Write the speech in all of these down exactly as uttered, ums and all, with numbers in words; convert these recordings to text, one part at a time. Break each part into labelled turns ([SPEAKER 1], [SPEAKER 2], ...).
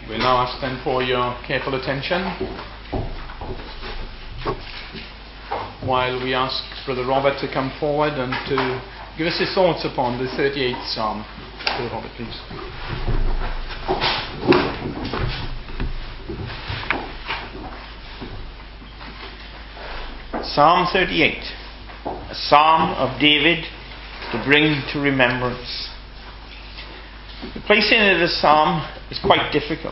[SPEAKER 1] We'll now ask then for your careful attention while we ask Brother Robert to come forward and to give us his thoughts upon the thirty-eighth Psalm. Brother Robert, please.
[SPEAKER 2] Psalm thirty-eight, a psalm of David to bring to remembrance. The placing of the psalm is quite difficult.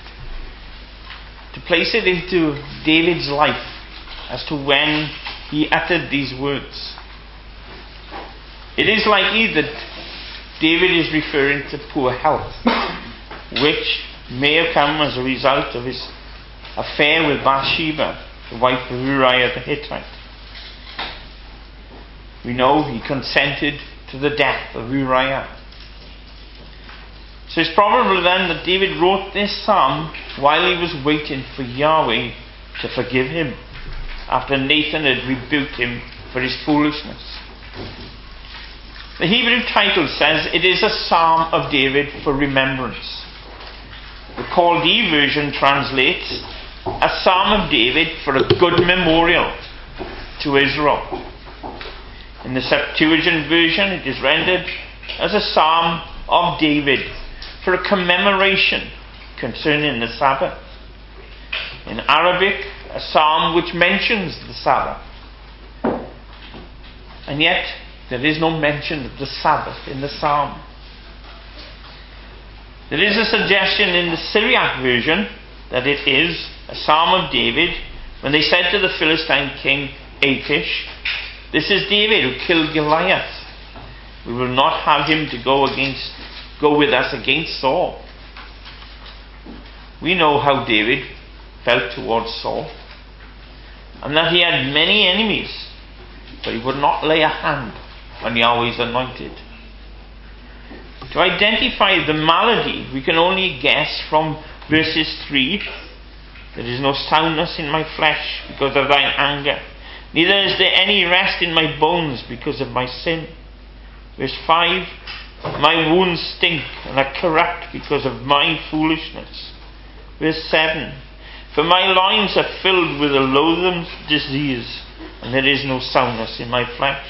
[SPEAKER 2] To place it into David's life as to when he uttered these words. It is likely that David is referring to poor health, which may have come as a result of his affair with Bathsheba, the wife of Uriah the Hittite. We know he consented to the death of Uriah. So it's probable then that David wrote this psalm while he was waiting for Yahweh to forgive him, after Nathan had rebuked him for his foolishness. The Hebrew title says it is a psalm of David for remembrance. The Chaldee version translates a psalm of David for a good memorial to Israel. In the Septuagint version it is rendered as a psalm of David for a commemoration concerning the Sabbath. In Arabic, a psalm which mentions the Sabbath. And yet, there is no mention of the Sabbath in the psalm. There is a suggestion in the Syriac version that it is a psalm of David when they said to the Philistine king Achish, "This is David who killed Goliath. We will not have him to go against go with us against Saul." We know how David felt towards Saul, and that he had many enemies, but he would not lay a hand on Yahweh's anointed. To identify the malady, we can only guess from verses three. "There is no soundness in my flesh because of thine anger, neither is there any rest in my bones because of my sin." Verse five, "My wounds stink and are corrupt because of my foolishness." Verse seven, "For my loins are filled with a loathsome disease, and there is no soundness in my flesh."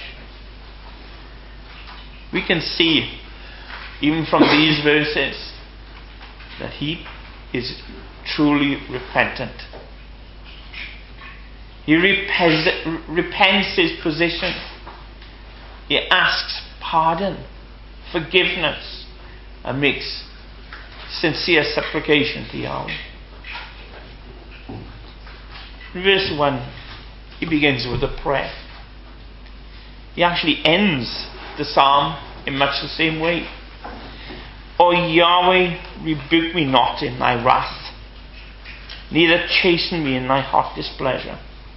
[SPEAKER 2] We can see, even from these verses, that he is truly repentant. He repents, repents his position. He asks pardon, forgiveness, and makes sincere supplication to Yahweh. In verse one, he begins with a prayer. He actually ends the psalm in much the same way. "O Yahweh, rebuke me not in thy wrath, neither chasten me in thy hot displeasure."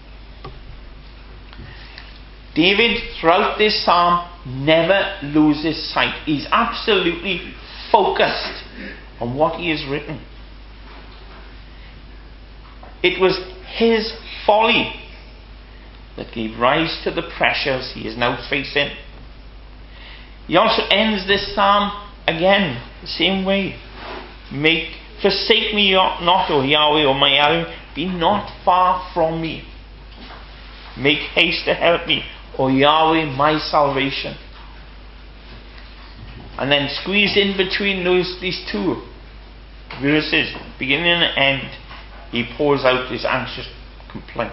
[SPEAKER 2] David, throughout this psalm, never loses sight. He's absolutely focused on what he has written. It was his folly that gave rise to the pressures he is now facing. He also ends this psalm again the same way. Make forsake me not, O Yahweh, O my Yahweh, be not far from me. Make haste to help me, O Yahweh, my salvation. And then squeezed in between those these two verses, beginning and end, he pours out his anxious complaint.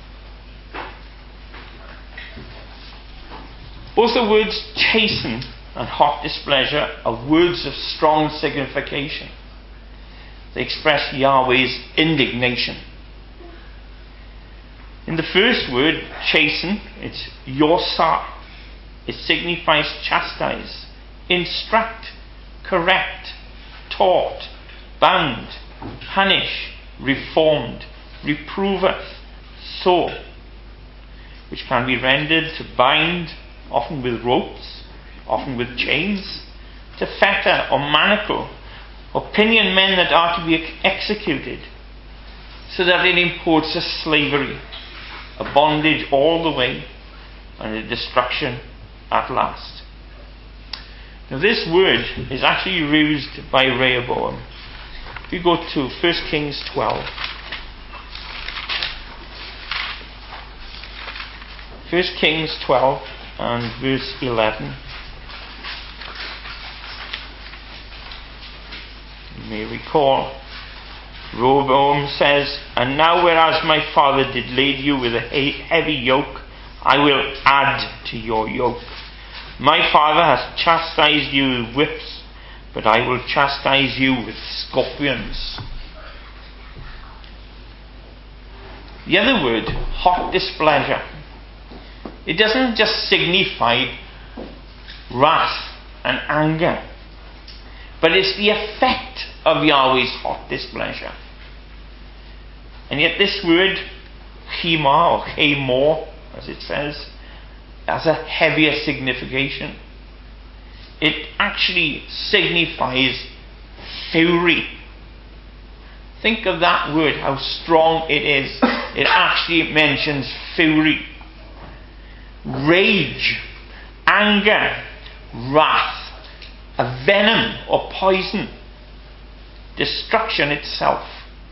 [SPEAKER 2] Both the words chasten and hot displeasure are words of strong signification. They express Yahweh's indignation. In the first word, chasten, it's yosar. It signifies chastise, instruct, correct, taught, bound, punish, reformed, reproveth, so, which can be rendered to bind, often with ropes, often with chains, to fetter or manacle, or pinion men that are to be executed, so that it imports a slavery, a bondage all the way, and a destruction at last. Now this word is actually used by Rehoboam We go to First Kings twelve. First Kings twelve and verse eleven. You may recall, Rehoboam says, "And now whereas my father did lade you with a heavy yoke, I will add to your yoke. My father has chastised you with whips, but I will chastise you with scorpions." The other word, hot displeasure, it doesn't just signify wrath and anger, but it's the effect of Yahweh's hot displeasure. And yet this word, chema or chemor, as it says, has a heavier signification. It actually signifies fury. Think of that word, how strong it is. It actually mentions fury, rage, anger, wrath, a venom or poison, destruction itself.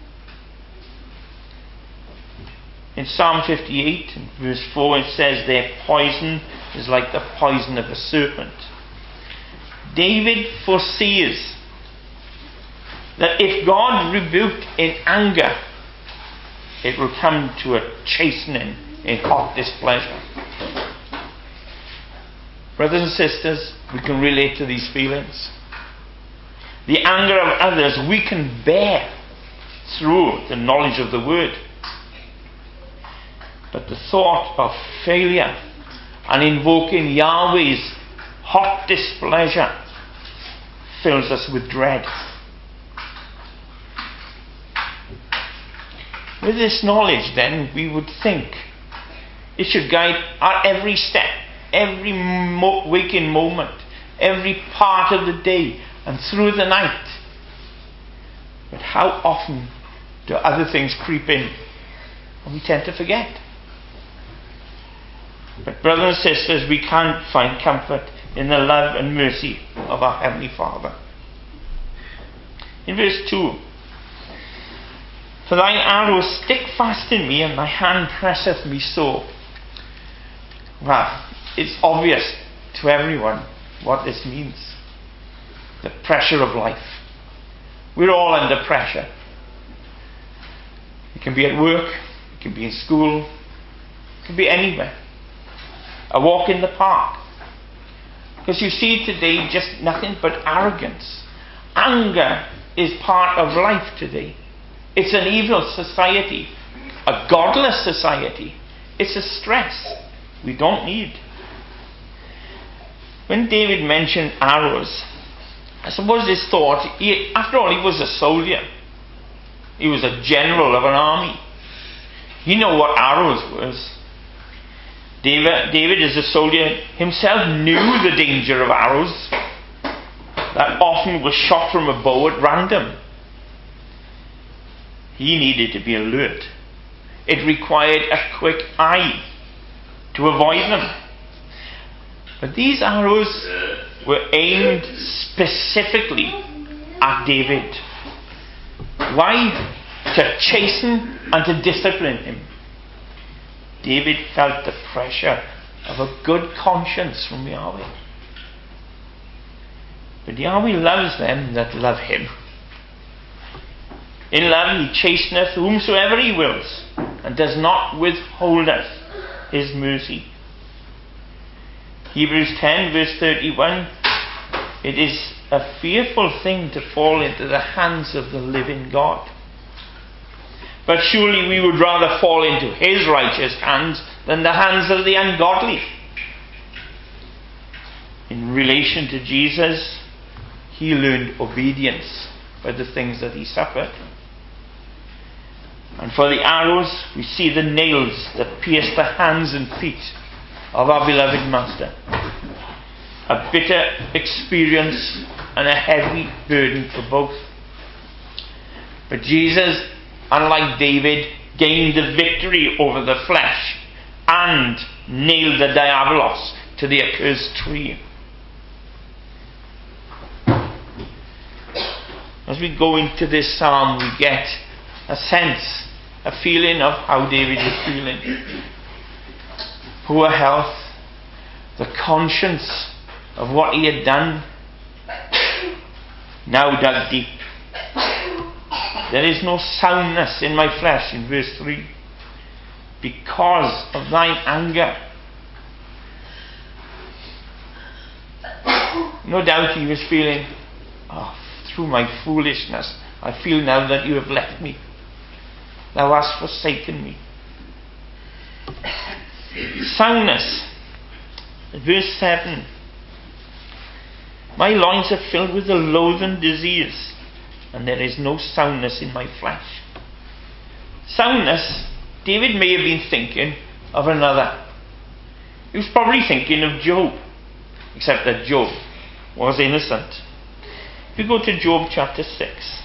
[SPEAKER 2] In Psalm fifty-eight, verse four, it says, "Their poison is like the poison of a serpent." David foresees that if God rebuked in anger, it will come to a chastening in hot displeasure. Brothers and sisters, we can relate to these feelings. The anger of others we can bear through the knowledge of the word. But the thought of failure and invoking Yahweh's hot displeasure fills us with dread. With this knowledge, then, we would think it should guide our every step, every mo- waking moment, every part of the day, and through the night. But how often do other things creep in and we tend to forget? But brothers and sisters, we can find comfort in the love and mercy of our Heavenly Father. In verse two, "For thine arrows stick fast in me, and thy hand presseth me sore." Well, it's obvious to everyone what this means. The pressure of life. We're all under pressure. It can be at work, it can be in school, it can be anywhere. A walk in the park. Because you see today just nothing but arrogance. Anger is part of life today. It's an evil society, a godless society. It's a stress we don't need. When David mentioned arrows, I suppose his thought, he, after all, he was a soldier. He was a general of an army. He knew what arrows was. David, David as a soldier himself knew the danger of arrows that often was shot from a bow at random. He needed to be alert. It required a quick eye to avoid them. But these arrows were aimed specifically at David. Why? To chasten and to discipline him. David felt the pressure of a good conscience from Yahweh. But Yahweh loves them that love him. In love he chasteneth whomsoever he wills, and does not withholdeth his mercy. Hebrews ten verse thirty-one, "It is a fearful thing to fall into the hands of the living God. But surely we would rather fall into his righteous hands than the hands of the ungodly." In relation to Jesus, he learned obedience by the things that he suffered. And for the arrows, we see the nails that pierced the hands and feet of our beloved Master. A bitter experience and a heavy burden for both. But Jesus, unlike David, gained the victory over the flesh and nailed the diabolos to the accursed tree. As we go into this psalm, we get a sense, a feeling of how David is feeling. Poor health, the conscience of what he had done, now dug deep. There is no soundness in my flesh, in verse three, because of thine anger. No doubt he was feeling, oh, through my foolishness, I feel now that you have left me. Thou hast forsaken me. Soundness. Verse seven. My loins are filled with a loathsome disease, and there is no soundness in my flesh. Soundness, David may have been thinking of another. He was probably thinking of Job, except that Job was innocent. If you go to Job chapter six.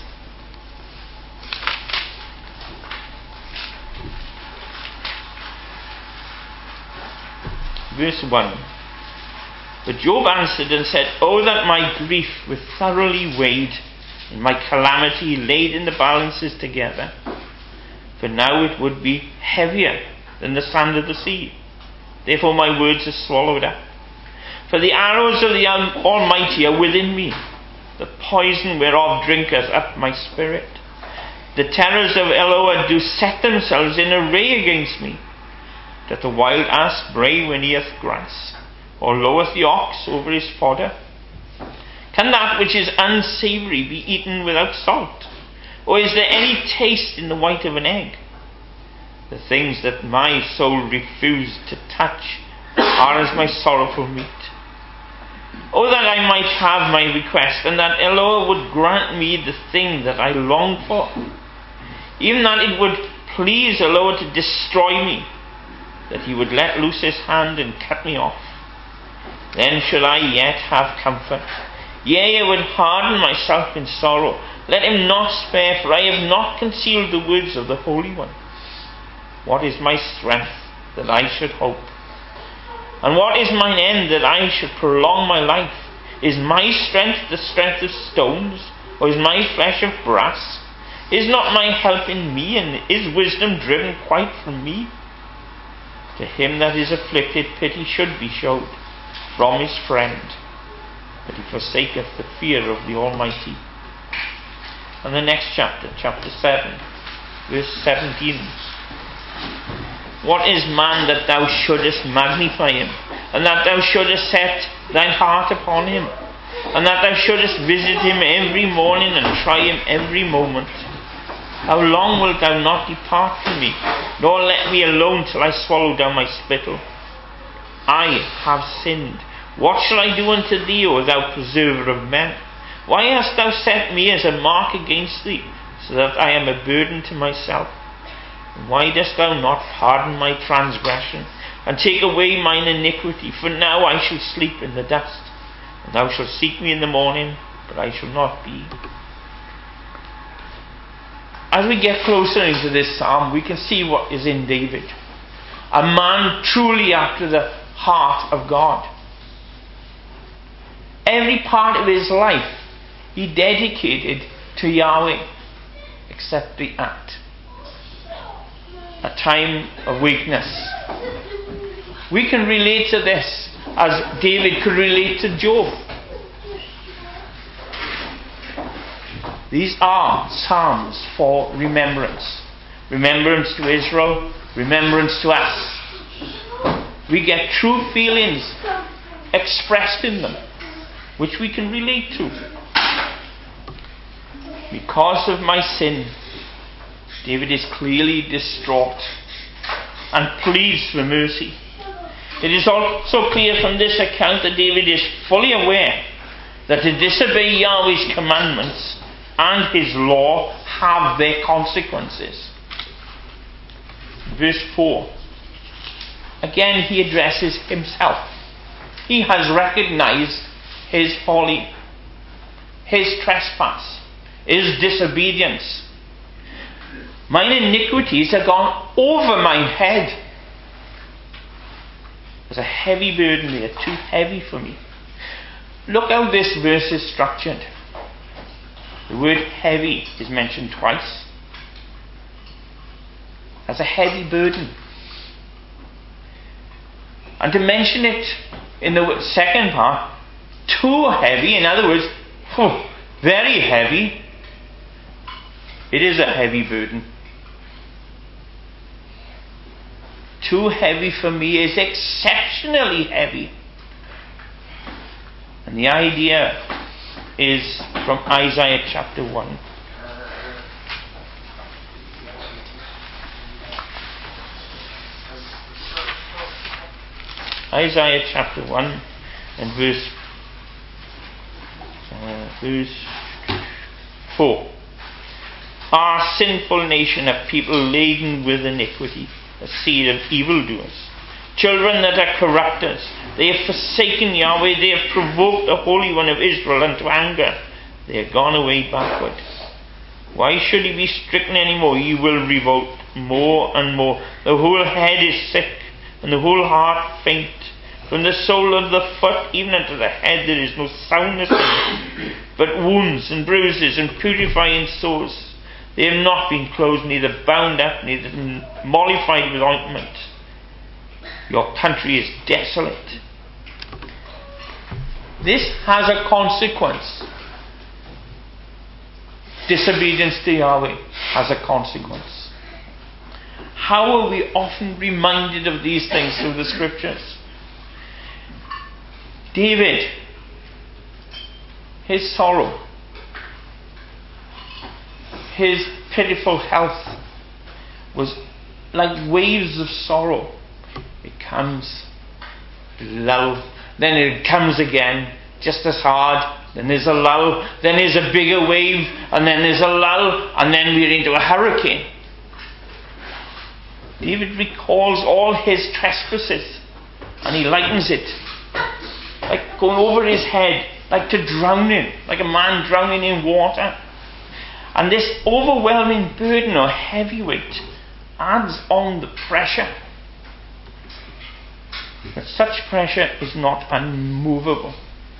[SPEAKER 2] Verse one. But Job answered and said, Oh, that my grief were thoroughly weighed, and my calamity laid in the balances together. For now it would be heavier than the sand of the sea. Therefore my words are swallowed up. For the arrows of the Almighty are within me. The poison whereof drinketh up my spirit. The terrors of Eloah do set themselves in array against me. Doth the wild ass bray when he hath grass? Or loweth the ox over his fodder? Can that which is unsavoury be eaten without salt? Or is there any taste in the white of an egg? The things that my soul refused to touch are as my sorrowful meat. Oh, that I might have my request, and that Eloah would grant me the thing that I long for. Even that it would please Eloah to destroy me, that he would let loose his hand and cut me off. Then should I yet have comfort. Yea, I would harden myself in sorrow. Let him not spare, for I have not concealed the words of the Holy One. What is my strength that I should hope? And what is mine end that I should prolong my life? Is my strength the strength of stones, or is my flesh of brass? Is not my help in me, and is wisdom driven quite from me? To him that is afflicted pity should be showed from his friend, but he forsaketh the fear of the Almighty. And the next chapter, chapter seven, verse seventeen. What is man that thou shouldest magnify him, and that thou shouldest set thine heart upon him, and that thou shouldest visit him every morning and try him every moment? How long wilt thou not depart from me, nor let me alone till I swallow down my spittle? I have sinned. What shall I do unto thee, O thou preserver of men? Why hast thou set me as a mark against thee, so that I am a burden to myself? And why dost thou not pardon my transgression, and take away mine iniquity? For now I shall sleep in the dust, and thou shalt seek me in the morning, but I shall not be. As we get closer into this psalm, we can see what is in David. A man truly after the heart of God. Every part of his life he dedicated to Yahweh, except the act. A time of weakness. We can relate to this as David could relate to Job. These are psalms for remembrance. Remembrance to Israel, remembrance to us. We get true feelings expressed in them, which we can relate to. Because of my sin, David is clearly distraught and pleads for mercy. It is also clear from this account that David is fully aware that to disobey Yahweh's commandments and his law have their consequences. Verse four. Again he addresses himself. He has recognized his folly, his trespass, his disobedience. Mine iniquities are gone over mine head. There's a heavy burden there, too heavy for me. Look how this verse is structured. The word heavy is mentioned twice. That's a heavy burden. And to mention it in the second part, too heavy, in other words, whew, very heavy, it is a heavy burden. Too heavy for me is exceptionally heavy. And the idea is from Isaiah chapter one. Isaiah chapter one and verse uh, verse four. Our sinful nation, a people laden with iniquity, a seed of evildoers, children that are corrupters. They have forsaken Yahweh, they have provoked the Holy One of Israel unto anger. They are gone away backward. Why should he be stricken any more? He will revolt more and more. The whole head is sick, and the whole heart faint. From the sole of the foot even unto the head there is no soundness in it, but wounds and bruises and purifying sores. They have not been closed, neither bound up, neither mollified with ointment. Your country is desolate. This has a consequence. Disobedience to Yahweh has a consequence. How are we often reminded of these things through the scriptures? David, his sorrow, his pitiful health was like waves of sorrow. It comes, lull, then it comes again, just as hard. Then there's a lull, then there's a bigger wave, and then there's a lull, and then we're into a hurricane. David recalls all his trespasses, and he lightens it, like going over his head, like to drowning, like a man drowning in water. And this overwhelming burden or heavy weight adds on the pressure. But such pressure is not unmovable.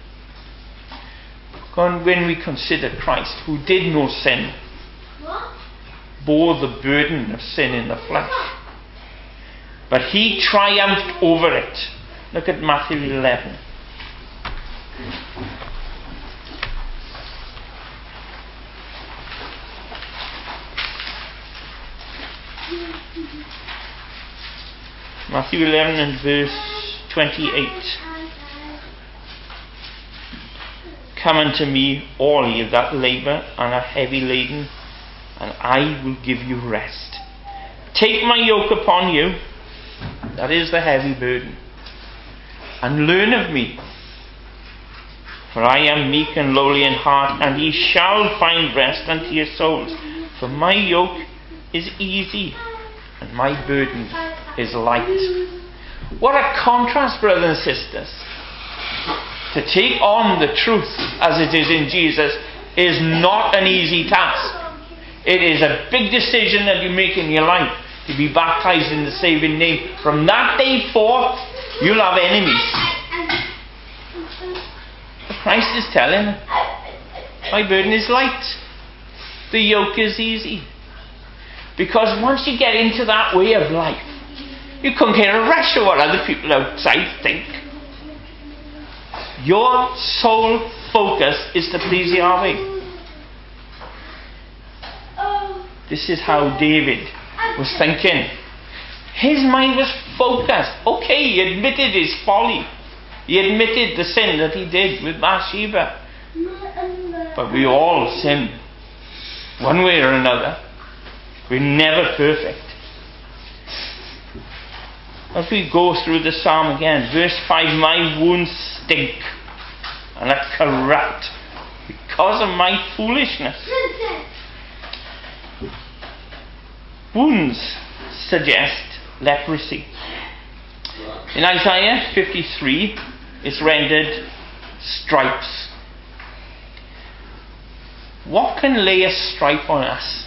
[SPEAKER 2] And when we consider Christ, who did no sin, bore the burden of sin in the flesh, but he triumphed over it. Look at Matthew eleven. Matthew eleven and verse twenty-eight. Come unto me, all ye that labour and are heavy laden, and I will give you rest. Take my yoke upon you, that is the heavy burden, and learn of me, for I am meek and lowly in heart, and ye shall find rest unto your souls. For my yoke is easy, and my burden is light. What a contrast, brothers and sisters. To take on the truth as it is in Jesus is not an easy task. It is a big decision that you make in your life to be baptized in the saving name. From that day forth, you'll have enemies. But Christ is telling, my burden is light. The yoke is easy. Because once you get into that way of life, you couldn't care a rush of what other people outside think. Your sole focus is to please Yahweh. This is how David was thinking. His mind was focused. Okay, he admitted his folly. He admitted the sin that he did with Bathsheba. But we all sin, one way or another. We're never perfect. As we go through the psalm again, verse five, my wounds stink and are corrupt because of my foolishness. Wounds suggest leprosy. In Isaiah fifty-three, it's rendered stripes. What can lay a stripe on us?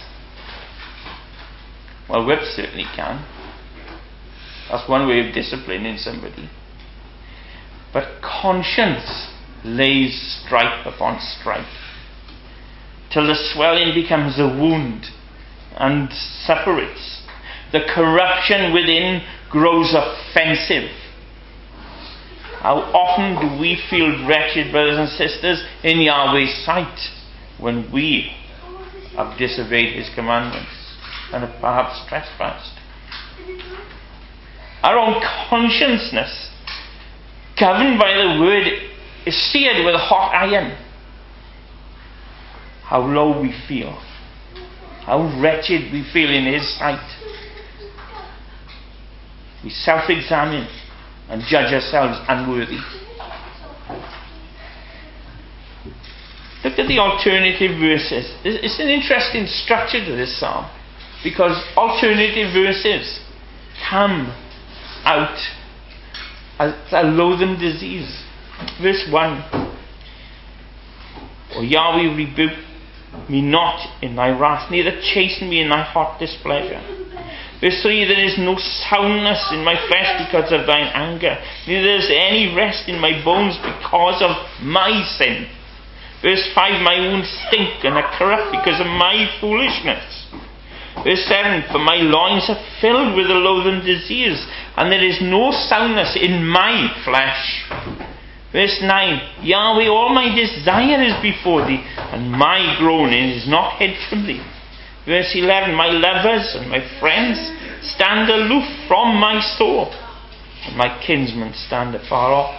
[SPEAKER 2] Well, whips certainly can. That's one way of disciplining somebody. But conscience lays stripe upon stripe. till the swelling becomes a wound and separates. The corruption within grows offensive. How often do we feel wretched, brothers and sisters, in Yahweh's sight when we have disobeyed his commandments and have perhaps trespassed? Our own consciousness, governed by the word, is seared with hot iron. How low we feel, how wretched we feel in his sight. We self-examine and judge ourselves unworthy. Look at the alternative verses. It's an interesting structure to this psalm, because alternative verses come out as a loathsome disease. Verse one: O Yahweh, rebuke me not in thy wrath, neither chasten me in thy hot displeasure. Verse three: There is no soundness in my flesh because of thine anger, neither is any rest in my bones because of my sin. Verse five: My wounds stink and are corrupt because of my foolishness. Verse seven: For my loins are filled with a loathsome disease, and there is no soundness in my flesh. Verse nine: Yahweh, all my desire is before thee, and my groaning is not hid from thee. Verse eleven: My lovers and my friends stand aloof from my soul, and my kinsmen stand afar off.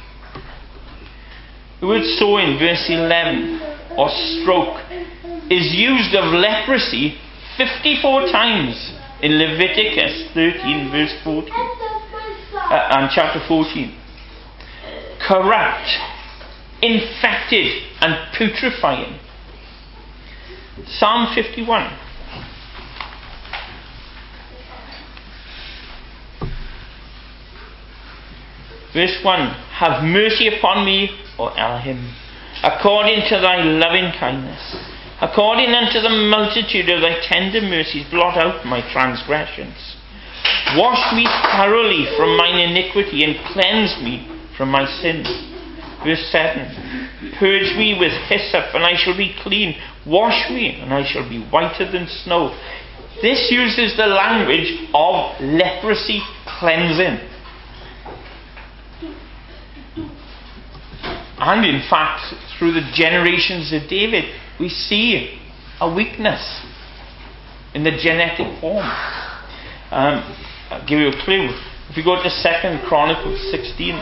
[SPEAKER 2] The word sow in verse eleven, or stroke, is used of leprosy fifty-four times in Leviticus thirteen verse fourteen, uh, and chapter fourteen. Corrupt, infected, and putrefying. Psalm fifty-one. Verse one: Have mercy upon me, O Elohim, according to thy loving kindness. According unto the multitude of thy tender mercies, blot out my transgressions. Wash me thoroughly from mine iniquity, and cleanse me from my sin. Verse seven: Purge me with hyssop, and I shall be clean. Wash me, and I shall be whiter than snow. This uses the language of leprosy cleansing. And in fact, through the generations of David, we see a weakness in the genetic form. Um, I'll give you a clue. If you go to Second Chronicles sixteen,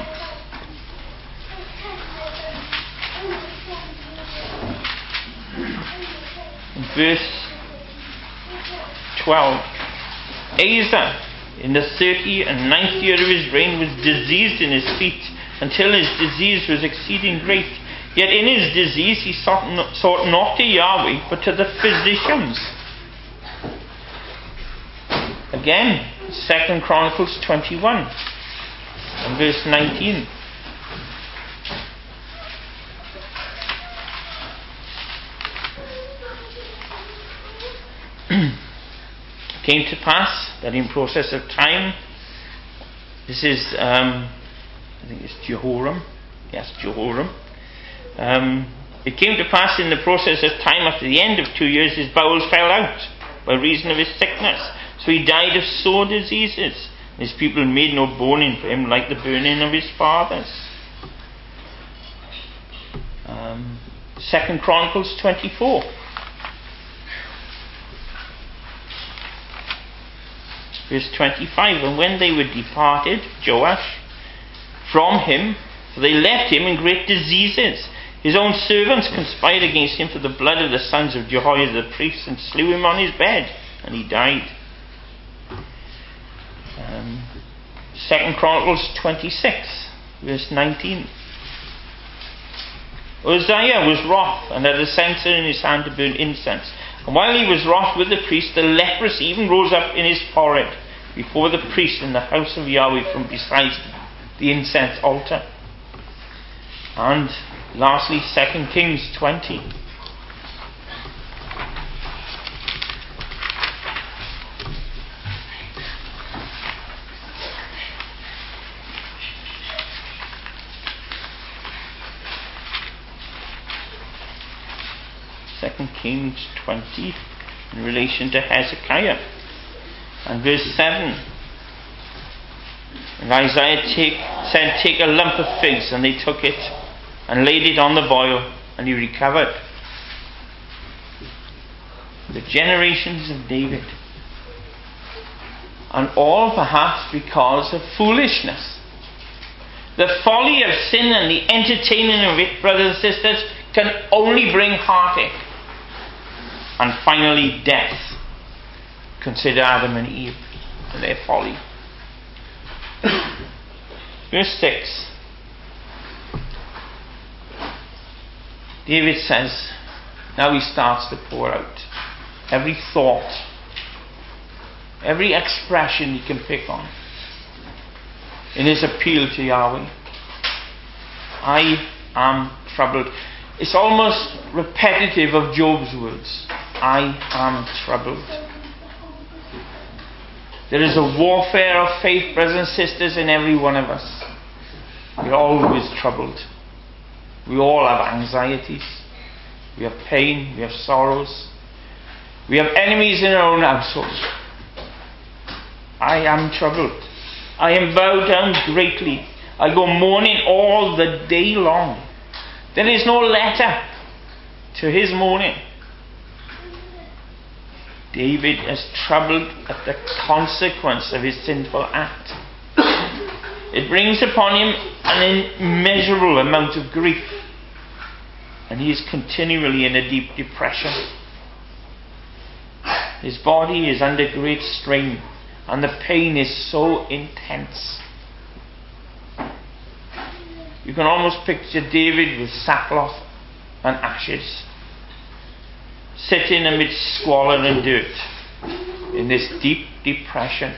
[SPEAKER 2] verse twelve: Asa, in the thirty and ninth year of his reign, was diseased in his feet, until his disease was exceeding great. Yet in his disease he sought, no, sought not to Yahweh, but to the physicians. Again, Second Chronicles twenty-one and verse nineteen. It came to pass that in process of time, this is um, I think it's Jehoram. Yes, Jehoram. Um, it came to pass in the process of time, after the end of two years, his bowels fell out by reason of his sickness. So he died of sore diseases. His people made no burning for him like the burning of his fathers. Um, Second Chronicles twenty-four. Verse twenty-five: And when they were departed, Joash, from him, for they left him in great diseases, his own servants conspired against him for the blood of the sons of Jehoiada the priest, and slew him on his bed, and he died. Um, Second Chronicles twenty-six, verse nineteen. Uzziah was wroth, and had a censer in his hand to burn incense. And while he was wroth with the priest, the leprosy even rose up in his forehead before the priest in the house of Yahweh from beside the incense altar. And lastly, Second Kings twenty. Second Kings twenty in relation to Hezekiah. And verse seven. And Isaiah take, said, take a lump of figs, and they took it and laid it on the boil, and he recovered. The generations of David. And all perhaps because of foolishness. The folly of sin and the entertaining of it, brothers and sisters, can only bring heartache. And finally death. Consider Adam and Eve and their folly. Verse six. David says, now he starts to pour out every thought, every expression he can pick on in his appeal to Yahweh. I am troubled. It's almost repetitive of Job's words. I am troubled. There is a warfare of faith, brothers and sisters, in every one of us. We're always troubled. We all have anxieties. We have pain. We have sorrows. We have enemies in our own household. I am troubled. I am bowed down greatly. I go mourning all the day long. There is no letter to his mourning. David is troubled at the consequence of his sinful act. It brings upon him an immeasurable amount of grief, and he is continually in a deep depression. His body is under great strain, and the pain is so intense. You can almost picture David with sackcloth and ashes, sitting amidst squalor and dirt in this deep depression.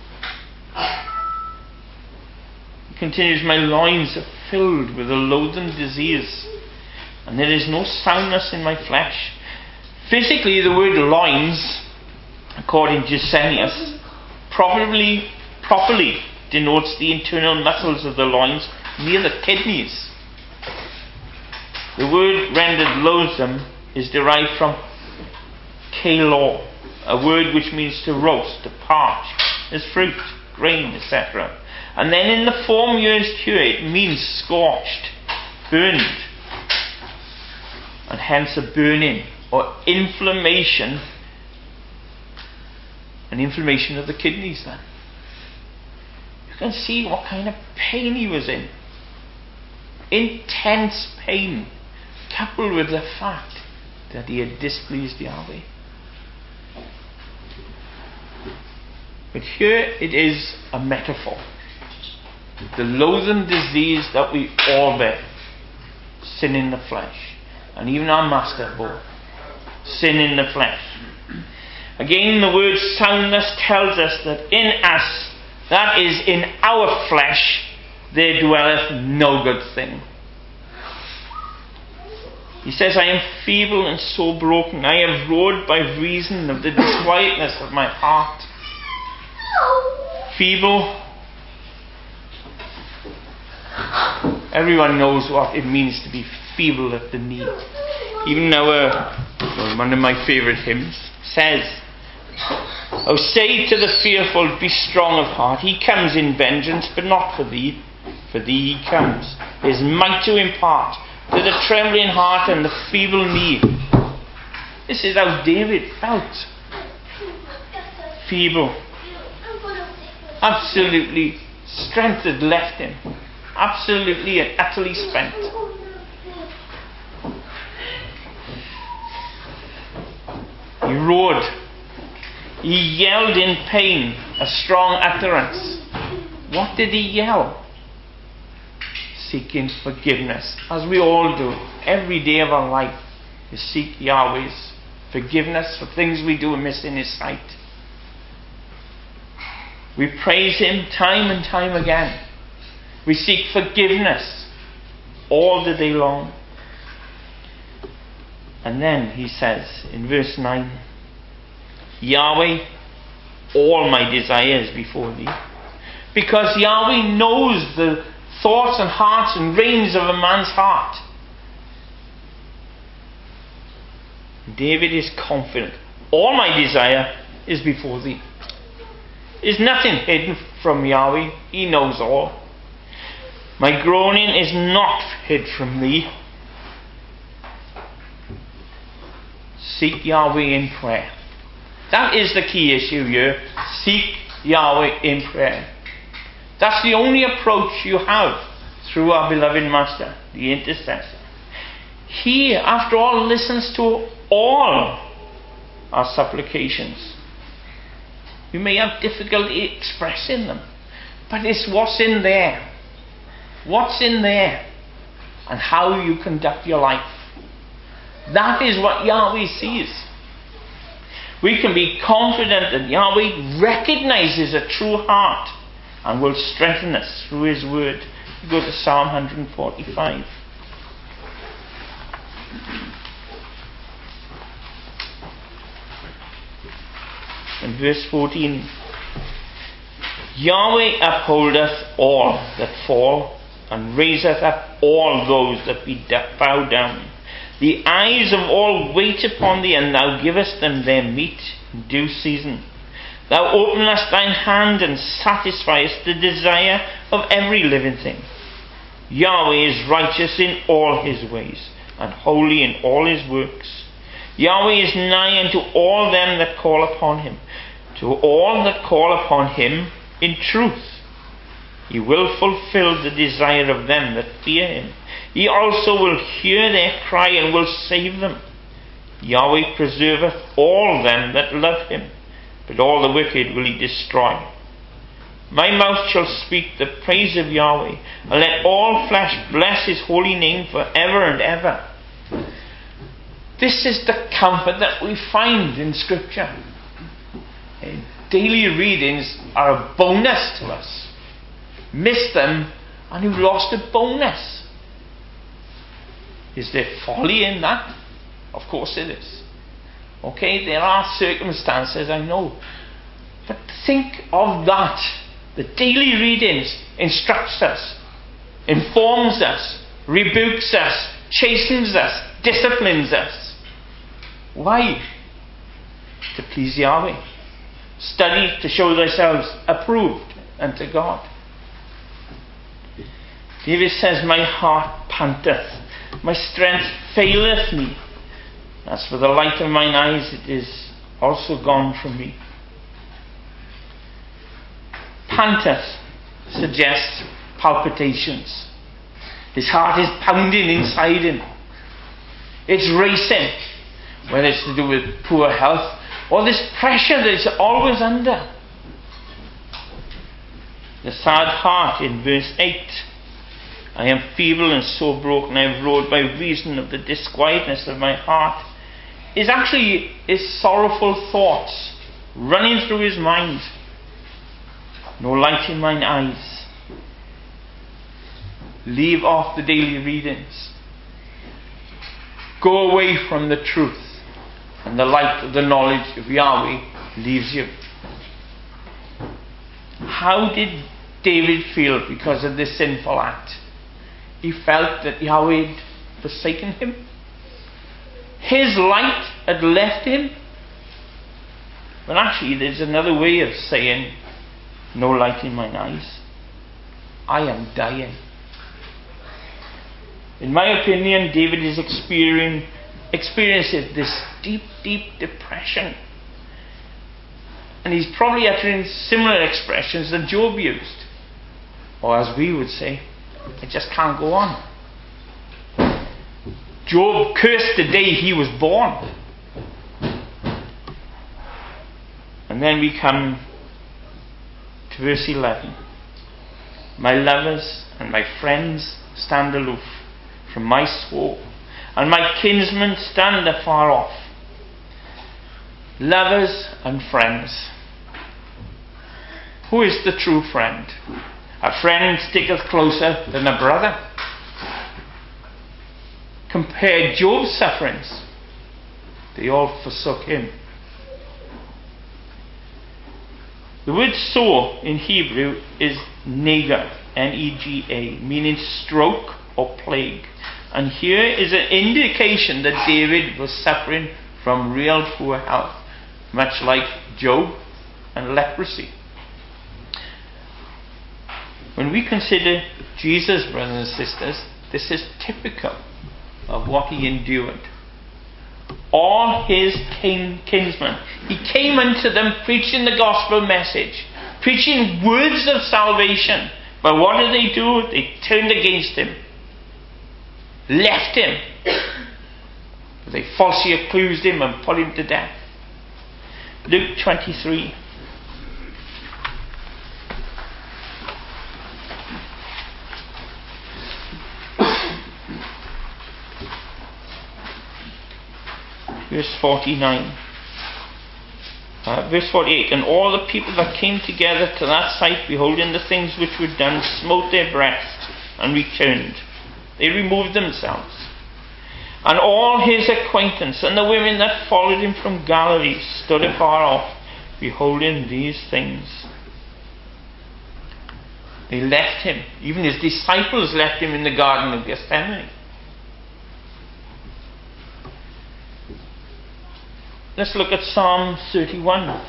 [SPEAKER 2] He continues, my loins are filled with a loathsome disease, and there is no soundness in my flesh. Physically, the word loins, according to Gesenius, probably properly denotes the internal muscles of the loins near the kidneys. The word rendered loathsome is derived from kalor, a word which means to roast, to parch, as fruit, grain, et cetera. And then in the form used here, it means scorched, burned, and hence a burning or inflammation, an inflammation of the kidneys then. You can see what kind of pain he was in. Intense pain, coupled with the fact that he had displeased Yahweh. But here it is a metaphor. The loathsome disease that we all bear, sin in the flesh, and even our master bore, sin in the flesh. Again, the word soundness tells us that in us, that is, in our flesh, there dwelleth no good thing. He says, I am feeble and so broken. I have roared by reason of the disquietness of my heart. Feeble. Everyone knows what it means to be feeble at the knee. Even our, well, one of my favourite hymns says, oh, say to the fearful, be strong of heart. He comes in vengeance, but not for thee. For thee he comes, his might to impart to the trembling heart and the feeble knee. This is how David felt. Feeble. Absolutely, strength had left him. Absolutely and utterly spent. He roared. He yelled in pain, a strong utterance. What did he yell? Seeking forgiveness, as we all do every day of our life. We seek Yahweh's forgiveness for things we do amiss in his sight. We praise him time and time again. We seek forgiveness all the day long. And then he says in verse nine, Yahweh, all my desires before thee. Because Yahweh knows the thoughts and hearts and reins of a man's heart. David is confident. All my desire is before thee. Is nothing hidden from Yahweh. He knows all. My groaning is not hid from thee. Seek Yahweh in prayer. That is the key issue here. Seek Yahweh in prayer. That's the only approach you have through our beloved Master, the intercessor. He, after all, listens to all our supplications. We may have difficulty expressing them, but it's what's in there. What's in there and how you conduct your life. That is what Yahweh sees. We can be confident that Yahweh recognizes a true heart and will strengthen us through His word. Go to Psalm one forty-five. In verse fourteen, Yahweh upholdeth all that fall, and raiseth up all those that be bow down. The eyes of all wait upon thee, and thou givest them their meat in due season. Thou openest thine hand and satisfiest the desire of every living thing. Yahweh is righteous in all his ways, and holy in all his works. Yahweh is nigh unto all them that call upon him, to all that call upon him in truth. He will fulfill the desire of them that fear him. He also will hear their cry and will save them. Yahweh preserveth all them that love him, but all the wicked will he destroy. My mouth shall speak the praise of Yahweh, and let all flesh bless his holy name for ever and ever. This is the comfort that we find in Scripture. Daily readings are a bonus to us. Miss them and you've lost a bonus. Is there folly in that? Of course it is. Okay, there are circumstances, I know. But think of that. The daily readings instructs us, informs us, rebukes us, chastens us, disciplines us. Why? To please Yahweh. Study to show thyself approved unto God. David says, my heart panteth, my strength faileth me. As for the light of mine eyes, it is also gone from me. Panteth suggests palpitations. His heart is pounding inside him. It's racing, whether it's to do with poor health or this pressure that he's always under. The sad heart in verse eight. I am feeble and sore broken. I have roared by reason of the disquietness of my heart. Is actually his sorrowful thoughts running through his mind. No light in mine eyes. Leave off the daily readings. Go away from the truth, and the light of the knowledge of Yahweh leaves you. How did David feel because of this sinful act? He felt that Yahweh had forsaken him. His light had left him. But actually there's another way of saying, no light in mine eyes. I am dying. In my opinion, David is experiencing, experiencing this deep, deep depression. And he's probably uttering similar expressions that Job used. Or as we would say, I just can't go on. Job cursed the day he was born. And then we come to verse eleven. My lovers and my friends stand aloof from my soul, and my kinsmen stand afar off. Lovers and friends. Who is the true friend? A friend sticketh closer than a brother. Compare Job's sufferings. They all forsook him. The word sore in Hebrew is nega, N E G A, meaning stroke or plague. And here is an indication that David was suffering from real poor health, much like Job and leprosy. When we consider Jesus, brothers and sisters, this is typical of what he endured. All his kin- kinsmen, he came unto them preaching the gospel message, preaching words of salvation. But what did they do? They turned against him, left him. They falsely accused him and put him to death. Luke twenty-three. Verse forty-nine. Uh, verse forty-eight. And all the people that came together to that sight, beholding the things which were done, smote their breasts and returned. They removed themselves. And all his acquaintance and the women that followed him from Galilee stood afar off, beholding these things. They left him. Even his disciples left him in the Garden of Gethsemane. Let's look at Psalm thirty-one.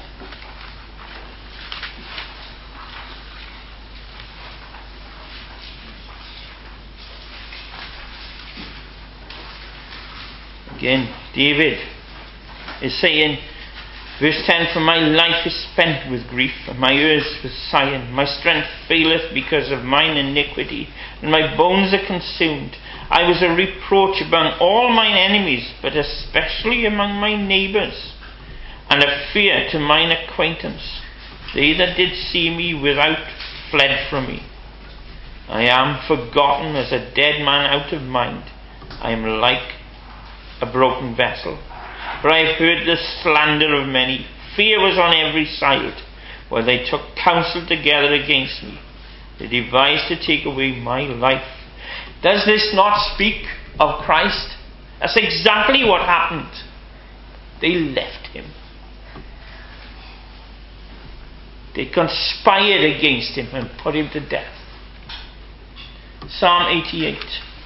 [SPEAKER 2] Again, David is saying, verse ten, for my life is spent with grief, and my ears with sighing. My strength faileth because of mine iniquity, and my bones are consumed. I was a reproach among all mine enemies, but especially among my neighbours, and a fear to mine acquaintance. They that did see me without fled from me. I am forgotten as a dead man out of mind. I am like a broken vessel. For I have heard the slander of many. Fear was on every side, while they took counsel together against me. They devised to take away my life. Does this not speak of Christ? That's exactly what happened. They left him. They conspired against him and put him to death. Psalm eighty-eight.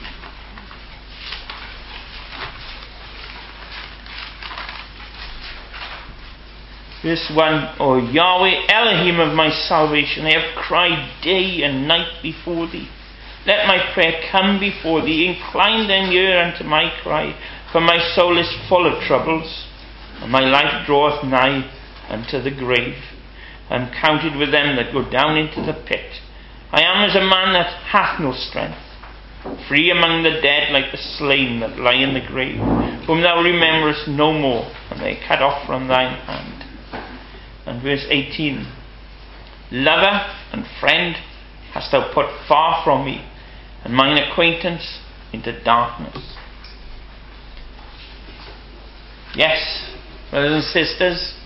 [SPEAKER 2] Verse one, O Yahweh, Elohim of my salvation, I have cried day and night before thee. Let my prayer come before thee. Incline thine ear unto my cry, for my soul is full of troubles, and my life draweth nigh unto the grave. I am counted with them that go down into the pit. I am as a man that hath no strength, free among the dead, like the slain that lie in the grave, whom thou rememberest no more, and they cut off from thine hand. And verse eighteen, lover and friend hast thou put far from me, and mine acquaintance into darkness. Yes, brothers and sisters,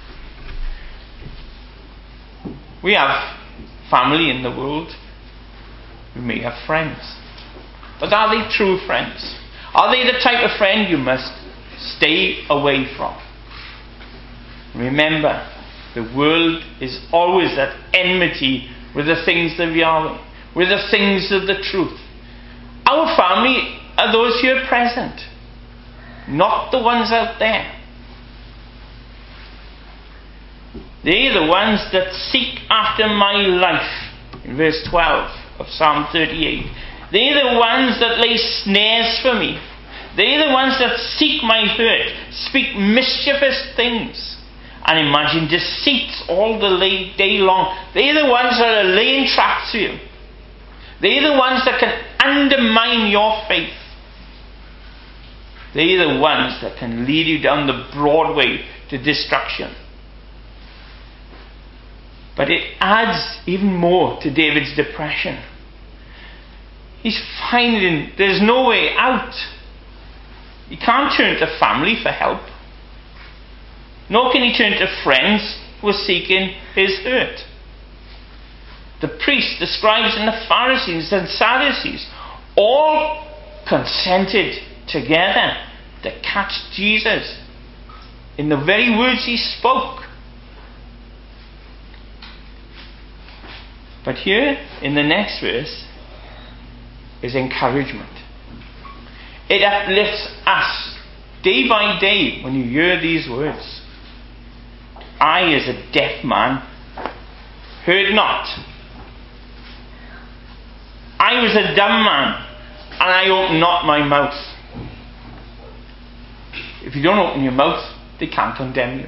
[SPEAKER 2] we have family in the world. We may have friends. But are they true friends? Are they the type of friend you must stay away from? Remember, the world is always at enmity with the things of Yahweh, with the things of the truth. Our family are those here present, not the ones out there. They're the ones that seek after my life. In verse twelve of Psalm thirty-eight. They're the ones that lay snares for me. They're the ones that seek my hurt, speak mischievous things, and imagine deceits all the day long. They're the ones that are laying traps for you. They're the ones that can undermine your faith. They're the ones that can lead you down the broad way to destruction. But it adds even more to David's depression. He's finding there's no way out. He can't turn to family for help. Nor can he turn to friends who are seeking his hurt. The priests, the scribes and the Pharisees and Sadducees all consented together to catch Jesus in the very words he spoke. But here, in the next verse, is encouragement. It uplifts us day by day, when you hear these words, I, as a deaf man, heard not. I was a dumb man, and I opened not my mouth. If you don't open your mouth, they can't condemn you.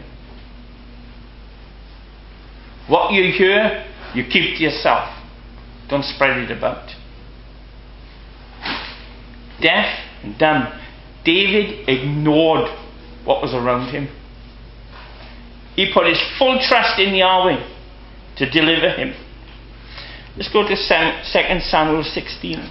[SPEAKER 2] What you hear, you keep to yourself. Don't spread it about. Deaf and dumb. David ignored what was around him. He put his full trust in Yahweh to deliver him. Let's go to Second Samuel sixteen.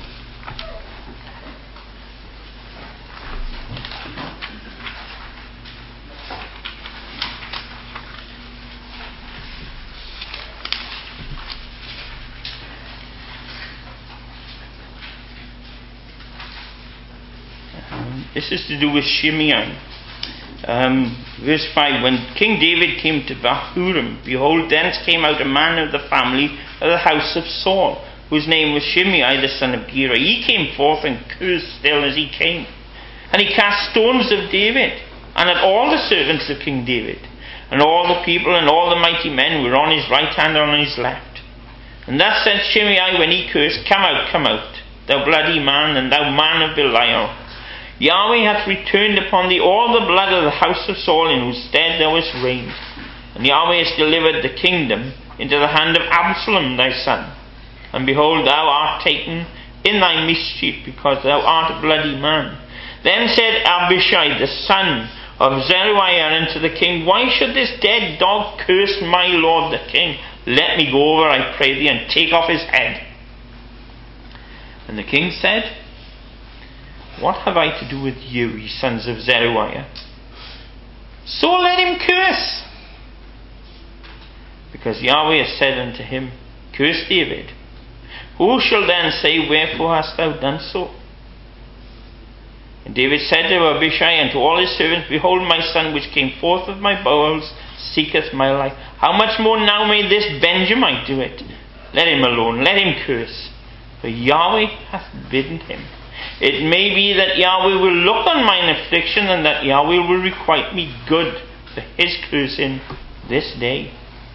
[SPEAKER 2] This is to do with Shimei. Um, verse five. When King David came to Bahurim, behold, thence came out a man of the family of the house of Saul, whose name was Shimei, the son of Gera. He came forth and cursed still as he came. And he cast stones of David, and at all the servants of King David. And all the people and all the mighty men were on his right hand and on his left. And thus said Shimei when he cursed, Come out, come out, thou bloody man, and thou man of Belial. Yahweh hath returned upon thee all the blood of the house of Saul, in whose stead thou hast reigned. And Yahweh has delivered the kingdom into the hand of Absalom thy son. And behold, thou art taken in thy mischief, because thou art a bloody man. Then said Abishai the son of Zeruiah unto the king, Why should this dead dog curse my lord the king? Let me go over, I pray thee, and take off his head. And the king said, What have I to do with you, ye sons of Zeruiah? So let him curse. Because Yahweh has said unto him, Curse David. Who shall then say, Wherefore hast thou done so? And David said to Abishai and to all his servants, Behold, my son which came forth of my bowels seeketh my life. How much more now may this Benjamite do it? Let him alone, let him curse. For Yahweh hath bidden him. It may be that Yahweh will look on mine affliction, and that Yahweh will requite me good for his cursing this day.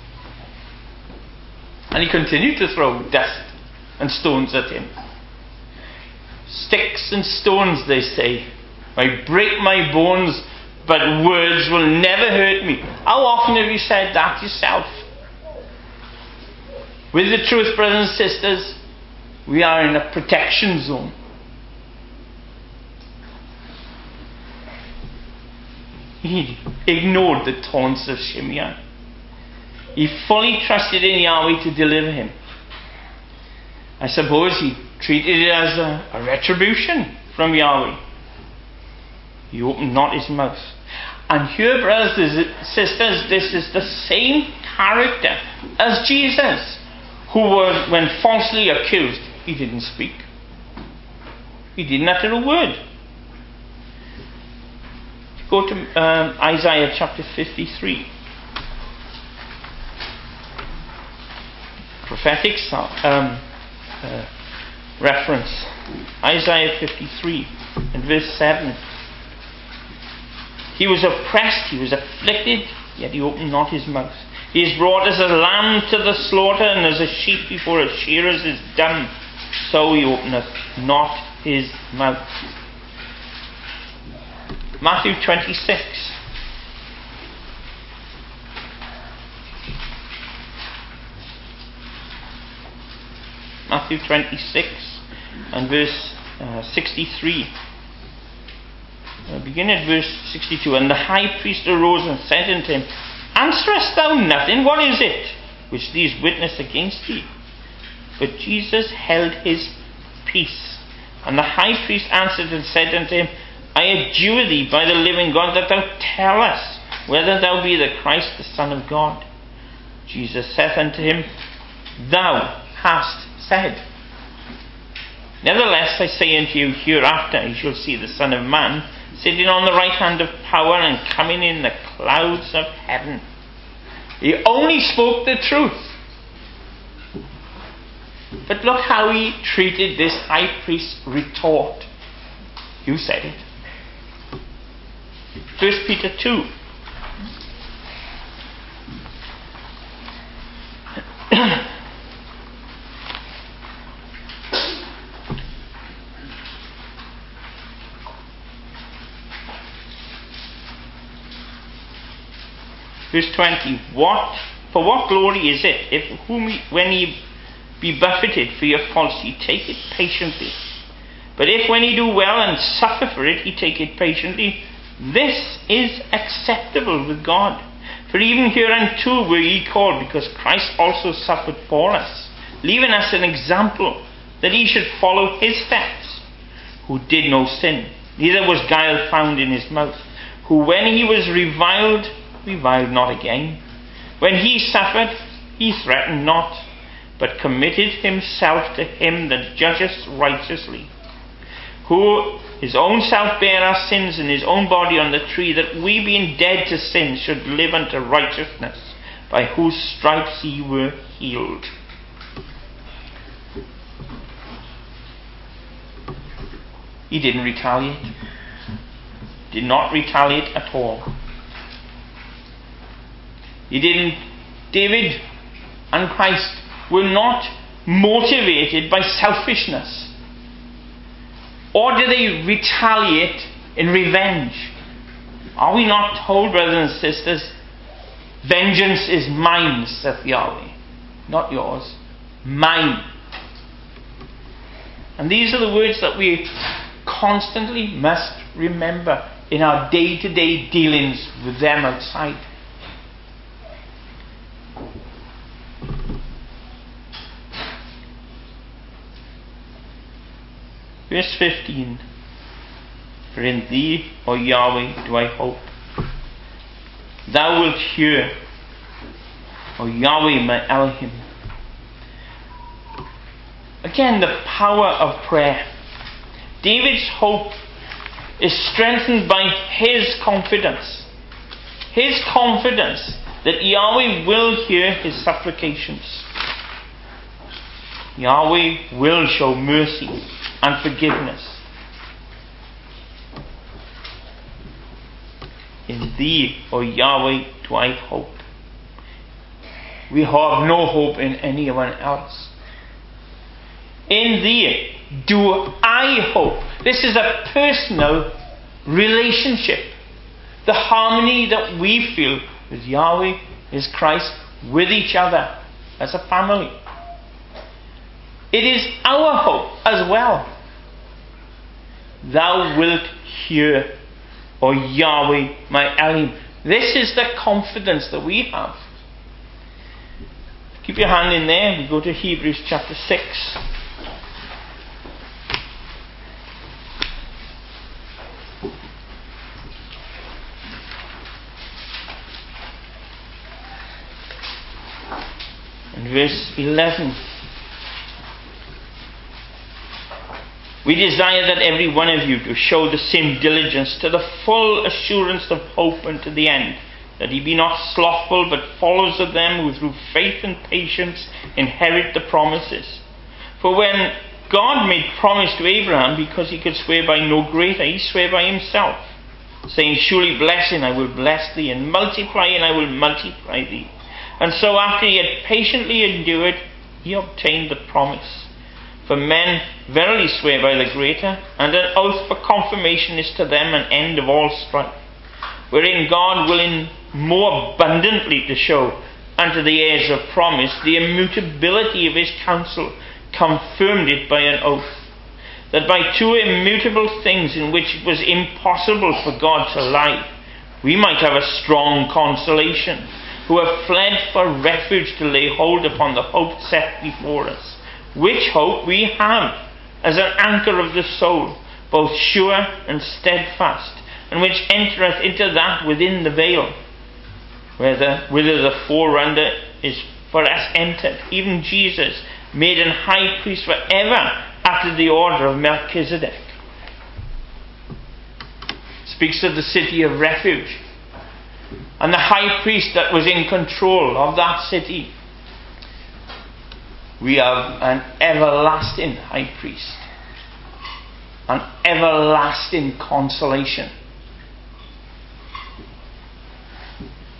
[SPEAKER 2] And he continued to throw dust and stones at him. Sticks and stones, they say, might break my bones, but words will never hurt me. How often have you said that yourself? With the truth, brothers and sisters, we are in a protection zone. He ignored the taunts of Shimei. He fully trusted in Yahweh to deliver him. I suppose he treated it as a, a retribution from Yahweh. He opened not his mouth. And here, brothers and sisters, this is the same character as Jesus, who was, when falsely accused, he didn't speak. He didn't utter a word. Go to um, Isaiah chapter fifty-three. Prophetic um, uh, reference. Isaiah fifty-three and verse seven. He was oppressed, he was afflicted, yet he opened not his mouth. He is brought as a lamb to the slaughter, and as a sheep before its shearers is dumb, so he openeth not his mouth. Matthew twenty-six. Matthew twenty-six and verse uh, sixty-three. Uh, begin at verse sixty-two. And the high priest arose and said unto him, Answerest thou nothing? What is it which these witness against thee? But Jesus held his peace. And the high priest answered and said unto him, I adjure thee by the living God that thou tell us whether thou be the Christ, the Son of God. Jesus saith unto him, Thou hast said. Nevertheless, I say unto you, hereafter ye shall see the Son of Man sitting on the right hand of power and coming in the clouds of heaven. He only spoke the truth. But look how he treated this high priest's retort. You said it. First Peter two. Verse twenty. What for what glory is it if whom ye, when ye be buffeted for your faults, ye take it patiently? But if when ye do well and suffer for it, ye take it patiently, this is acceptable with God. For even hereunto were ye called, because Christ also suffered for us, leaving us an example, that ye should follow his steps, who did no sin, neither was guile found in his mouth, who when he was reviled, reviled not again. When he suffered, he threatened not, but committed himself to him that judgeth righteously, who his own self bare our sins in his own body on the tree, that we being dead to sin should live unto righteousness, by whose stripes ye were healed. He didn't retaliate. Did not retaliate at all. He didn't. David and Christ were not motivated by selfishness. Or do they retaliate in revenge? Are we not told, brothers and sisters, vengeance is mine, saith Yahweh, not yours, mine. And these are the words that we constantly must remember in our day-to-day dealings with them outside. Verse fifteen. For in thee, O Yahweh, do I hope. Thou wilt hear, O Yahweh, my Elohim. Again, the power of prayer. David's hope is strengthened by his confidence. His confidence that Yahweh will hear his supplications. Yahweh will show mercy and forgiveness. In thee, O Yahweh, do I hope. We have no hope in anyone else. In thee do I hope. This is a personal relationship. The harmony that we feel with Yahweh, with Christ, with each other as a family. It is our hope as well. Thou wilt hear, O Yahweh, my Elohim. This is the confidence that we have. Keep your hand in there. We go to Hebrews chapter six. And verse eleven. We desire that every one of you to show the same diligence to the full assurance of hope unto the end, that he be not slothful, but follows of them who through faith and patience inherit the promises. For when God made promise to Abraham, because he could swear by no greater, he sware by himself, saying, surely blessing I will bless thee, and multiplying I will multiply thee. And so after he had patiently endured, he obtained the promise. For men verily swear by the greater, and an oath for confirmation is to them an end of all strife, wherein God willing more abundantly to show unto the heirs of promise the immutability of his counsel, confirmed it by an oath, that by two immutable things in which it was impossible for God to lie, we might have a strong consolation, who have fled for refuge to lay hold upon the hope set before us. Which hope we have as an anchor of the soul, both sure and steadfast, and which entereth into that within the veil, whether whither the forerunner is for us entered, even Jesus, made an high priest forever after the order of Melchizedek. Speaks of the city of refuge, and the high priest that was in control of that city. We have an everlasting high priest, an everlasting consolation.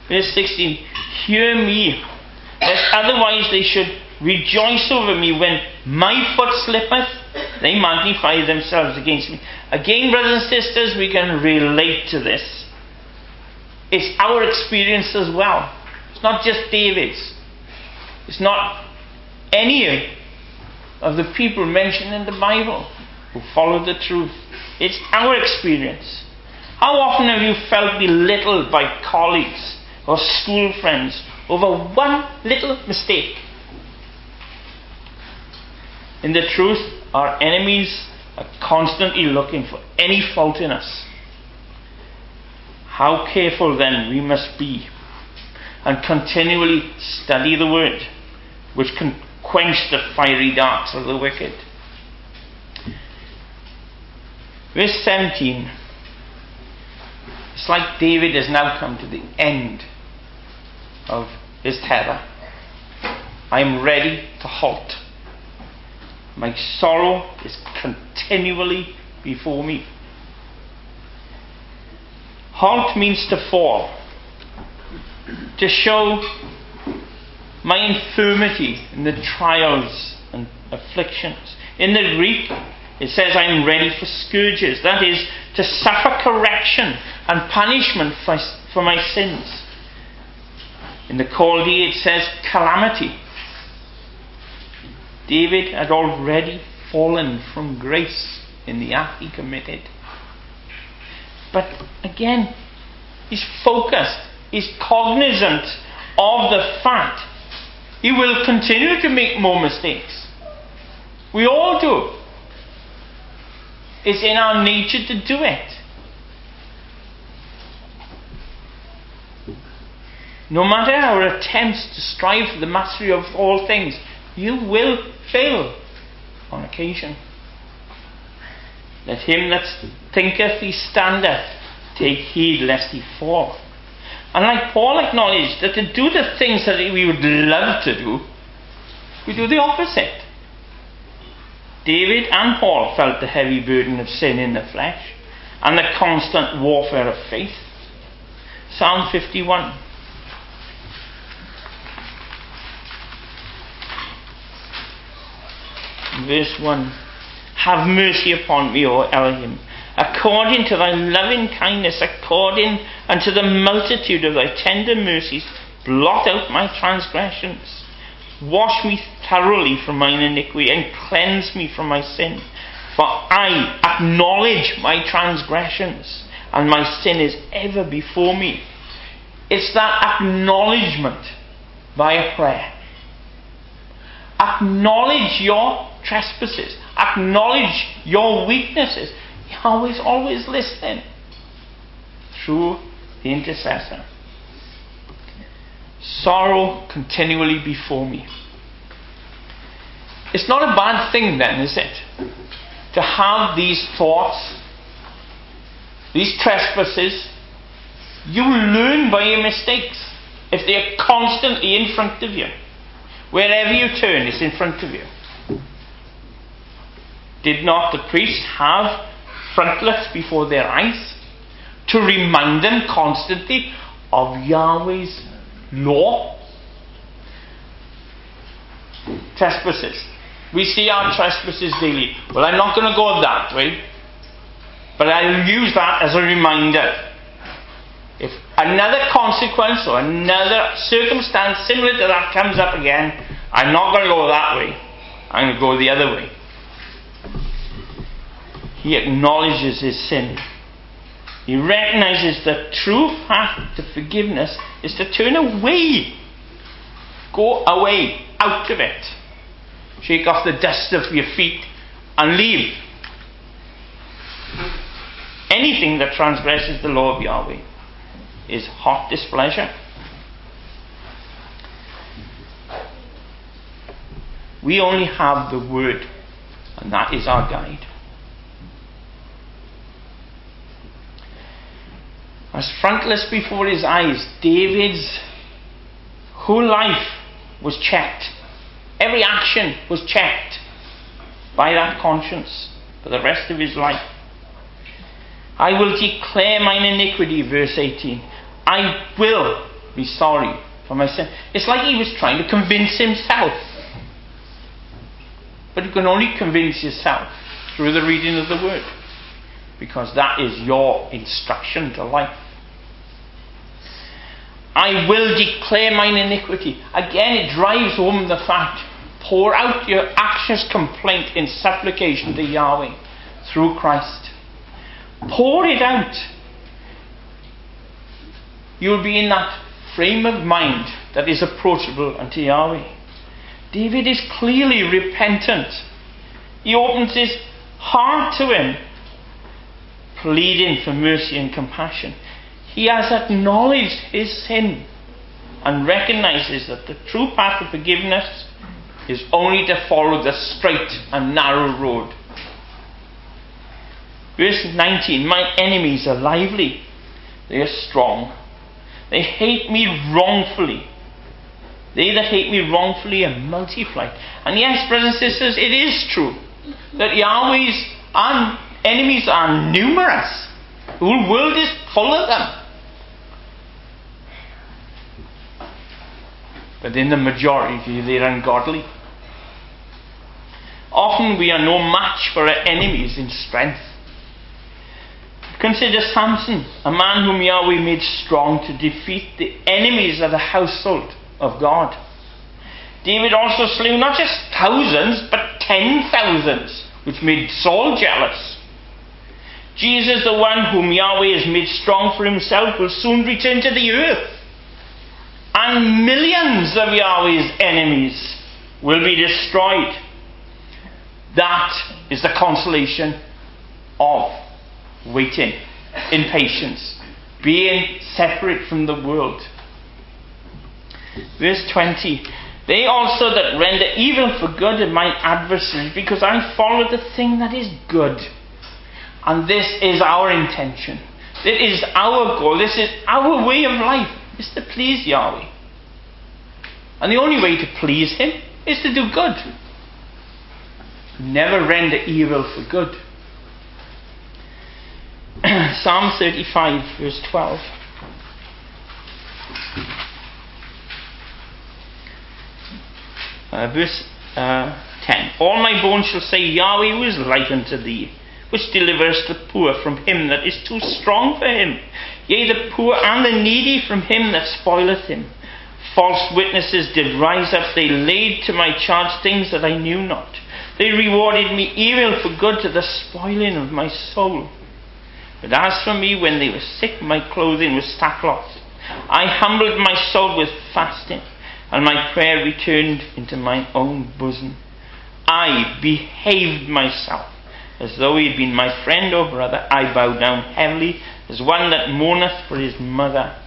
[SPEAKER 2] Verse sixteen, hear me, lest otherwise they should rejoice over me. When my foot slippeth, they magnify themselves against me. Again, brothers and sisters, we can relate to this. It's our experience as well. It's not just David's. It's not any of the people mentioned in the Bible who follow the truth. It's our experience. How often have you felt belittled by colleagues or school friends over one little mistake? In the truth, our enemies are constantly looking for any fault in us. How careful then we must be and continually study the word, which can quench the fiery darts of the wicked. Verse seventeen. It's like David has now come to the end of his terror. I am ready to halt. My sorrow is continually before me. Halt means to fall, to show my infirmity in the trials and afflictions. In the Greek, it says I am ready for scourges. That is, to suffer correction and punishment for, for my sins. In the Chaldee, it says calamity. David had already fallen from grace in the act he committed. But again, he's focused, he's cognizant of the fact he will continue to make more mistakes. We all do. It's in our nature to do it. No matter our attempts to strive for the mastery of all things, you will fail on occasion. Let him that thinketh he standeth take heed lest he fall. And like Paul acknowledged that to do the things that we would love to do, we do the opposite. David and Paul felt the heavy burden of sin in the flesh and the constant warfare of faith. Psalm fifty-one. Verse one. Have mercy upon me, O Elohim, according to thy loving kindness, according unto the multitude of thy tender mercies, blot out my transgressions. Wash me thoroughly from mine iniquity and cleanse me from my sin. For I acknowledge my transgressions, and my sin is ever before me. It's that acknowledgement via prayer. Acknowledge your trespasses. Acknowledge your weaknesses. Yahweh's always listening through the intercessor. Sorrow continually before me. It's not a bad thing then, is it? To have these thoughts, these trespasses. You learn by your mistakes. If they are constantly in front of you. Wherever you turn, it's in front of you. Did not the priests have frontlets before their eyes to remind them constantly of Yahweh's law? Trespasses. We see our trespasses daily. Well, I'm not going to go that way, but I'll use that as a reminder. If another consequence or another circumstance similar to that comes up again, I'm not going to go that way. I'm going to go the other way. He acknowledges his sin. He recognizes the true path to forgiveness is to turn away. Go away, out of it. Shake off the dust of your feet and leave. Anything that transgresses the law of Yahweh is hot displeasure. We only have the word, and that is our guide. As frontless before his eyes, David's whole life was checked. Every action was checked by that conscience for the rest of his life. I will declare mine iniquity, verse eighteen. I will be sorry for my sin. It's like he was trying to convince himself. But you can only convince yourself through the reading of the Word, because that is your instruction to life. I will declare mine iniquity. Again, it drives home the fact, pour out your anxious complaint in supplication to Yahweh through Christ. Pour it out. You'll be in that frame of mind that is approachable unto Yahweh. David is clearly repentant. He opens his heart to him, pleading for mercy and compassion. He has acknowledged his sin and recognizes that the true path of forgiveness is only to follow the straight and narrow road. Verse nineteen, my enemies are lively, they are strong, they hate me wrongfully. They that hate me wrongfully are multiplied. And yes, brothers and sisters, it is true that Yahweh's enemies are numerous. The whole world is full of them. But in the majority, they're ungodly. Often we are no match for our enemies in strength. Consider Samson, a man whom Yahweh made strong to defeat the enemies of the household of God. David also slew not just thousands, but ten thousands, which made Saul jealous. Jesus, the one whom Yahweh has made strong for himself, will soon return to the earth. And millions of Yahweh's enemies will be destroyed. That is the consolation of waiting in patience, being separate from the world. Verse twenty, they also that render evil for good are my adversaries, because I follow the thing that is good. And this is our intention. It is our goal. This is our way of life, is to please Yahweh. And the only way to please him is to do good. Never render evil for good. Psalm thirty-five, verse twelve. Uh, verse uh, ten. All my bones shall say, Yahweh, who is like unto thee, which deliverest the poor from him that is too strong for him, yea, the poor and the needy from him that spoileth him. False witnesses did rise up, they laid to my charge things that I knew not. They rewarded me evil for good, to the spoiling of my soul. But as for me, when they were sick, my clothing was sackcloth. I humbled my soul with fasting, and my prayer returned into my own bosom. I behaved myself as though he had been my friend or brother. I bowed down heavily as one that mourneth for his mother.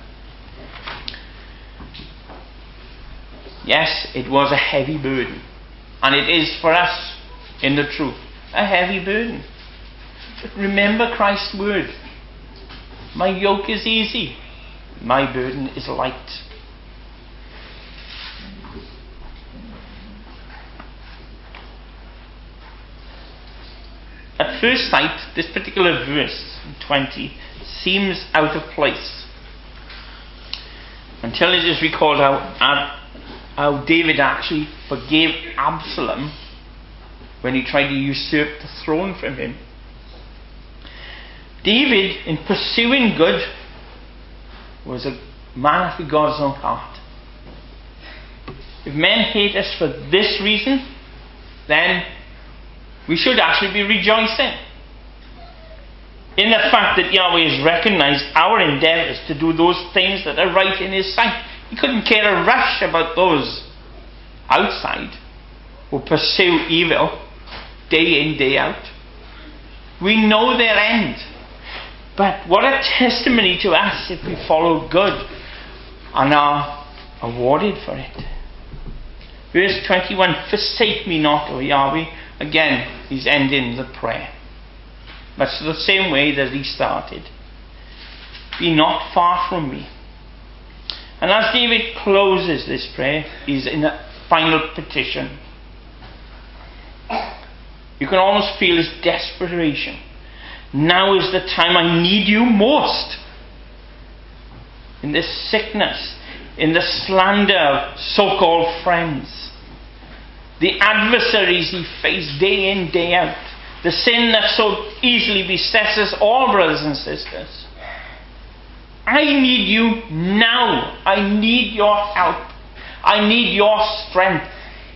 [SPEAKER 2] Yes, it was a heavy burden. And it is for us, in the truth, a heavy burden. But remember Christ's word. My yoke is easy, my burden is light. At first sight, this particular verse, twenty, seems out of place, until it is recalled how, how David actually forgave Absalom when he tried to usurp the throne from him. David, in pursuing good, was a man after God's own heart. If men hate us for this reason, then we should actually be rejoicing in the fact that Yahweh has recognized our endeavors to do those things that are right in his sight. He couldn't care a rush about those outside who pursue evil day in, day out. We know their end. But what a testimony to us if we follow good and are awarded for it. Verse twenty-one, forsake me not, O Yahweh. Again, he's ending the prayer. Much the same way that he started. Be not far from me. And as David closes this prayer, he's in a final petition. You can almost feel his desperation. Now is the time I need you most. In this sickness, in the slander of so-called friends, the adversaries he faced day in, day out, the sin that so easily besets us all, brothers and sisters. I need you now. I need your help. I need your strength.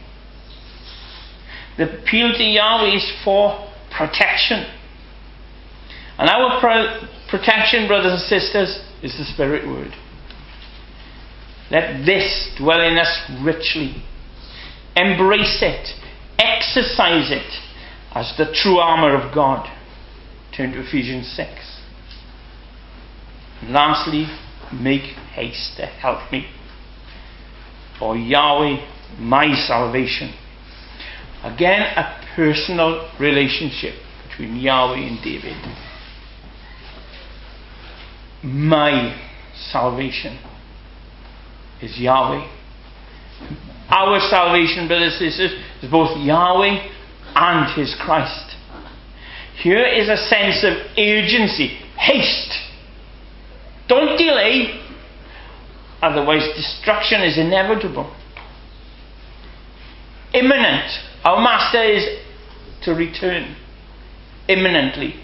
[SPEAKER 2] The appeal to Yahweh is for protection. And our pro- protection, brothers and sisters, is the Spirit Word. Let this dwell in us richly. Embrace it. Exercise it as the true armour of God. Turn to Ephesians six. And lastly, make haste to help me. For Yahweh, my salvation. Again, a personal relationship between Yahweh and David. My salvation is Yahweh. Our salvation, brothers and sisters, is both Yahweh and His Christ. Here is a sense of urgency. Haste. Don't delay. Otherwise, destruction is inevitable. Imminent. Our Master is to return. Imminently.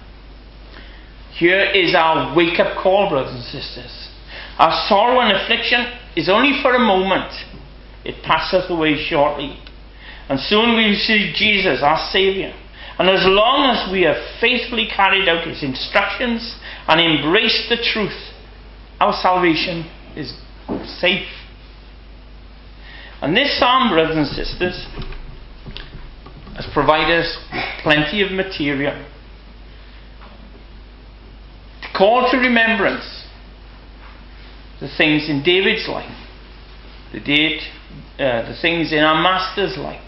[SPEAKER 2] Here is our wake-up call, brothers and sisters. Our sorrow and affliction is only for a moment. It passeth away shortly. And soon we will see Jesus, our Saviour. And as long as we have faithfully carried out His instructions and embraced the truth, our salvation is safe. And this psalm, brothers and sisters, has provided us with plenty of material to call to remembrance the things in David's life, the date, uh, the things in our Master's life.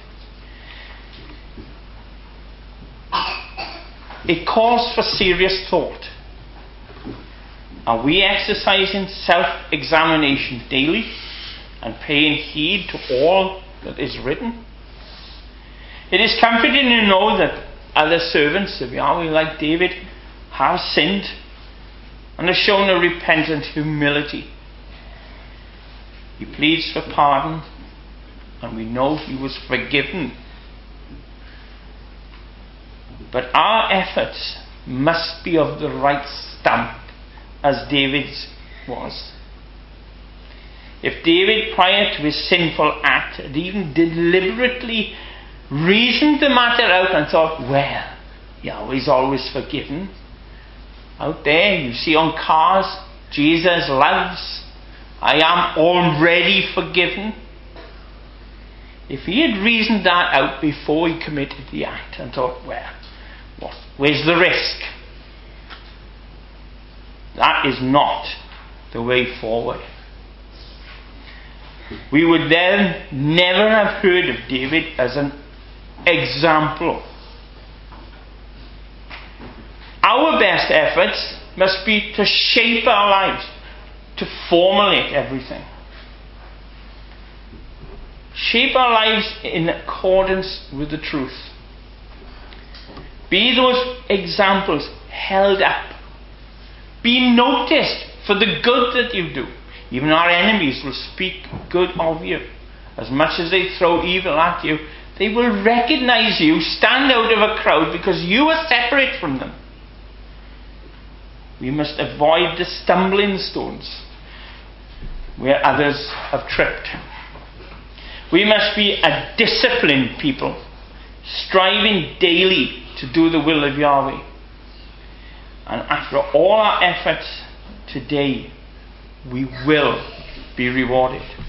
[SPEAKER 2] It calls for serious thought. Are we exercising self-examination daily and paying heed to all that is written? It is comforting to know that other servants of Yahweh like David have sinned and have shown a repentant humility. He pleads for pardon, and we know he was forgiven. But our efforts must be of the right stamp, as David's was. If David, prior to his sinful act, had even deliberately reasoned the matter out and thought, well, Yahweh's always forgiven. Out there, you see on cars, Jesus loves. I am already forgiven. If he had reasoned that out before he committed the act and thought, well, what, where's the risk? That is not the way forward. We would then never have heard of David as an example. Our best efforts must be to shape our lives, to formulate everything. Shape our lives in accordance with the truth. Be those examples held up. Be noticed for the good that you do. Even our enemies will speak good of you. As much as they throw evil at you, they will recognize you, stand out of a crowd because you are separate from them. We must avoid the stumbling stones where others have tripped. We must be a disciplined people, striving daily to do the will of Yahweh. And after all our efforts today, we will be rewarded.